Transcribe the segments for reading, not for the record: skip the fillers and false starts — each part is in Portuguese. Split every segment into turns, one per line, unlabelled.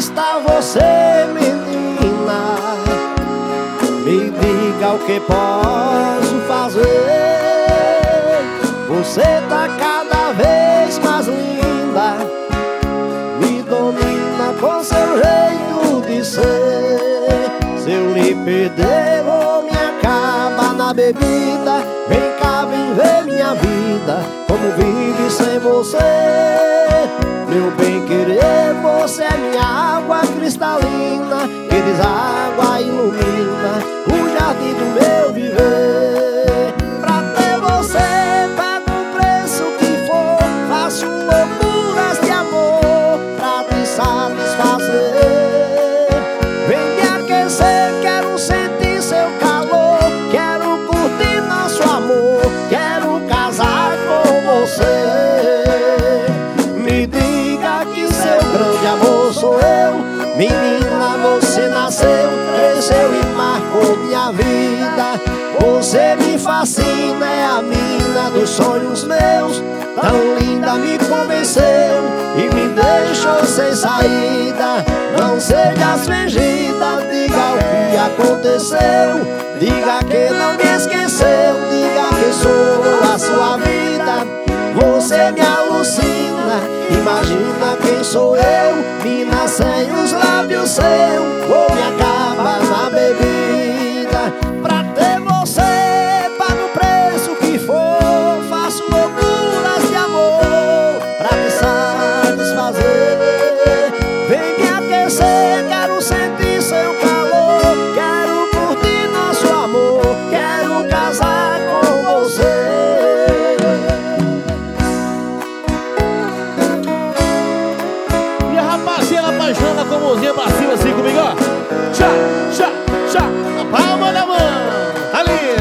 conquistar você, menina, me diga o que posso fazer. Você tá cada vez mais linda, me domina com seu jeito de ser. Se eu lhe perder, vou me acabar na bebida. Vem cá, vem ver minha vida, como vive sem você. Meu bem querer, você é minha água cristalina, que deságua e ilumina o jardim do meu viver. Pra ter você, pago o preço que for, faço loucuras de amor pra te satisfazer. Vem me aquecer, quero sentir seu calor, quero curtir nosso amor, quero casar com você. Me diga que seu grande amor sou eu, menina, você nasceu, cresceu e marcou minha vida. Você me fascina, é a mina dos sonhos meus, tão linda, me convenceu e me deixou sem saída. Não seja fingida, diga o que aconteceu, diga que não me esqueceu, diga que sou a sua vida. Você me alucina, imagina quem sou eu, mina sem os lábios seus, vou me acabar na bebida. Pra ter você, pago o preço que for, faço loucuras de amor pra te satisfazer. Vem me aquecer, quero sentir seu calor, quero curtir nosso amor, quero casar com você.
Apaixona com a mãozinha pra cima assim comigo, ó. Tchá, tchá, tchá, a palma da mão, ali.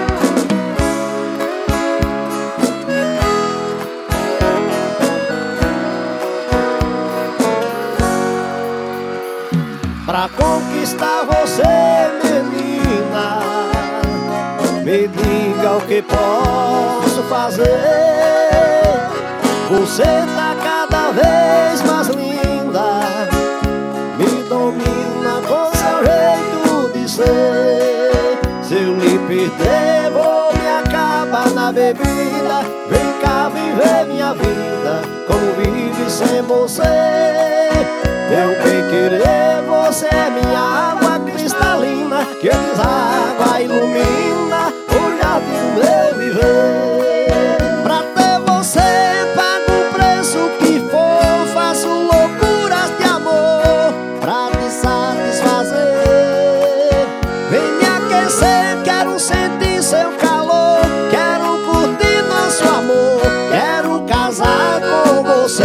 Pra conquistar você, menina, me diga o que posso fazer. Você tá cada vez mais linda, me domina com seu jeito de ser. Se eu lhe perder, vou me acabar na bebida. Vem cá, vem ver minha vida, como vive sem você. Meu bem querer, você é minha água cristalina, que deságua e ilumina o jardim do meu viver. Pra ter você, pago o preço que for, faço loucuras de amor pra te satisfazer. Vem me aquecer, quero sentir seu calor, quero curtir nosso amor, quero casar com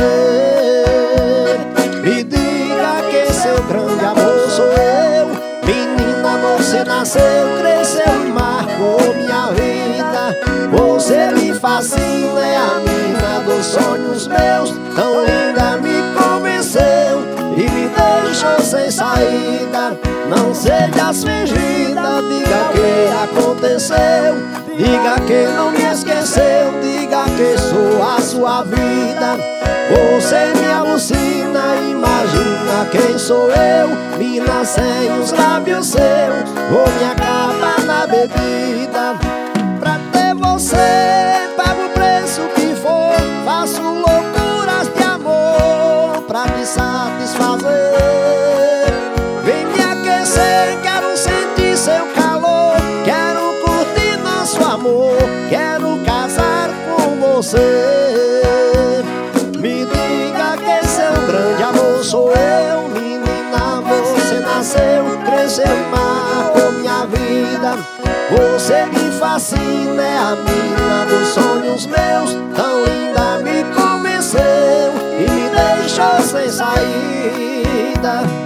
você. Me diga que seu grande amor sou eu, menina, você nasceu, cresceu e marcou minha vida. Você me fascina, é a mina dos sonhos meus, tão linda, me convenceu e me deixou sem saída. Não seja fingida, diga o que aconteceu, diga que não me esqueceu, diga que sou a sua vida. Você me alucina, imagina quem sou eu, mina sem os lábios seus, vou me acabar na bebida. Pra ter você, pago o preço que for, faço loucuras de amor pra te satisfazer. Vem me aquecer, quero sentir seu calor, quero curtir nosso amor, quero casar com você. Me diga que seu grande amor sou eu, menina, você nasceu, cresceu e marcou minha vida. Você me fascina, é a mina dos sonhos meus, tão linda, me convenceu e me deixou sem saída.